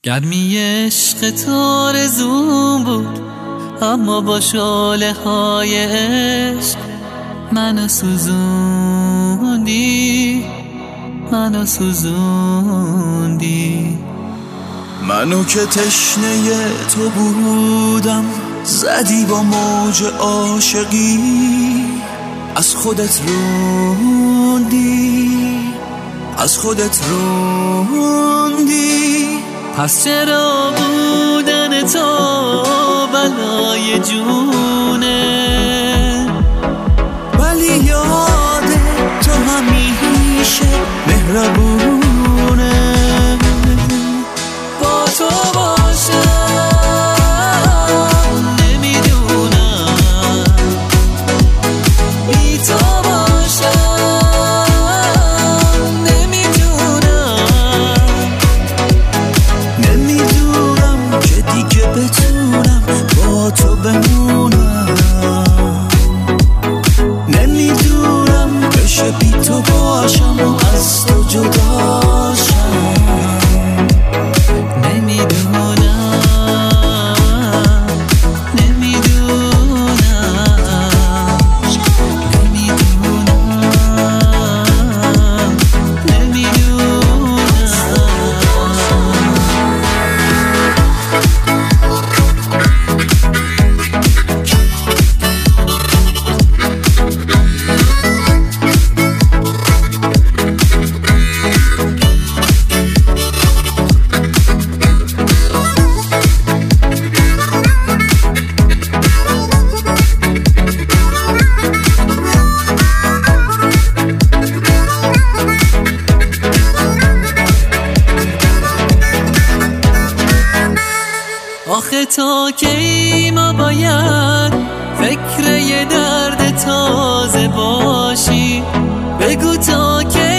گرمی عشق تو آرزوم بود، اما با شعله های عشق منو سوزوندی، منو سوزوندی. منو که تشنه تو بودم، زدی با موج عاشقی، از خودت روندی، از خودت روندی. پس چرا بودن تو بلای جونه، ولی یاد تو همیشه مهربونه. با تو باشم نمیدونم، بی تو باشم نمیدونم. نمیدونم که دیگه بتونم با تو بمونم، نمیدونم بشه بی تو باشم و از تو جداشم. آخه تا کی ما باید فکر یه درد تازه باشی؟ بگو تا کی